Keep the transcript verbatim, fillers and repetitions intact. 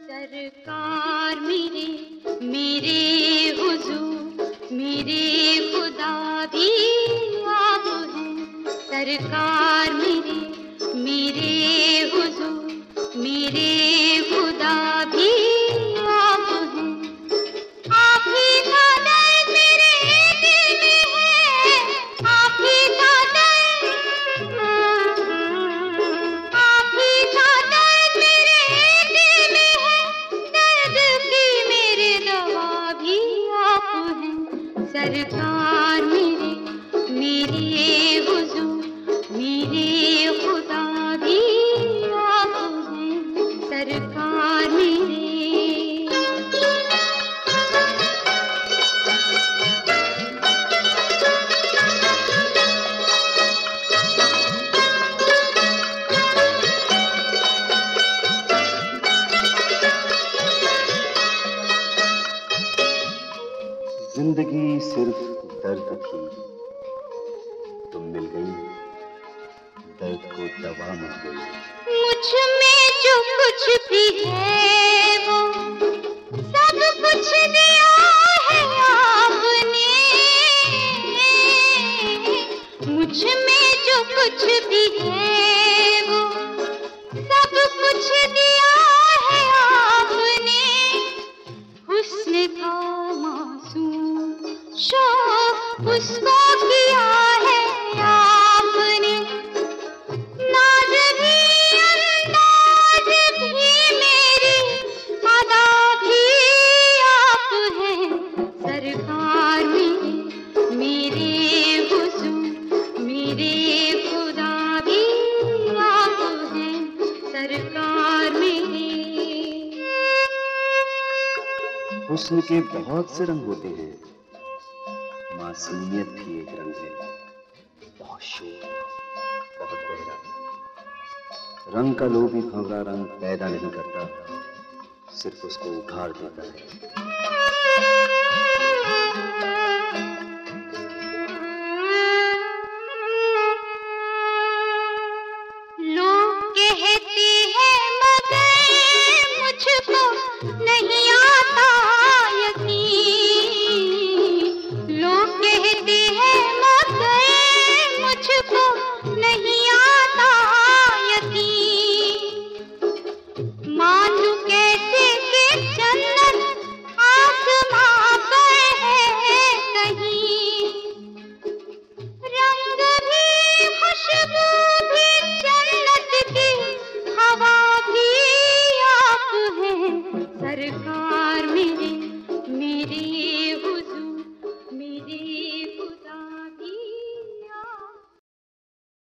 सरकार मेरे मेरे हुजूर मेरे खुदा भी आप हैं। सरकार मेरे मेरे हुजूर मेरे खुदा भी आप हैं। आप ही का दर्द मेरे दिल में है, आप ही का दर्द, आप ही का दर्द मेरे दिल में है, दर्द की मेरे दवा भी आप हैं। सरकार मेरे मेरे हुजूर मेरे खुदा भी आप हैं। सरकार मेरे जिंदगी सिर्फ दर्द थी, तुम मिल गई, दर्द को दवा मिल गई। मुझ में जो कुछ भी है वो सब कुछ दिया है आपने। मुझ में जो कुछ भी है वो सब कुछ दिया है आपने। हुस्न का मासूम शौक उसको किया है आपने। नाज भी अंदाज भी मेरी अदा भी आप हैं। सरकार मेरे मेरे हुजूर मेरे खुदा भी आप हैं। सरकार मेरे हुस्न के बहुत से रंग होते हैं, मासूमियत भी एक रंग है, बहुत शोर, बहुत गहरा। रंग का लोभी भंवरा रंग पैदा नहीं करता, सिर्फ उसको उभार देता है। लोग कहते हैं मगर मुझको नहीं आता यकीन। लोग कहते हैं मगर मुझको नहीं आता यकीन। मानूं कैसे कि जन्नत आसमां पर है कहीं। रंग भी खुशबू भी जन्नत की हवा भी आप हैं। सरकार में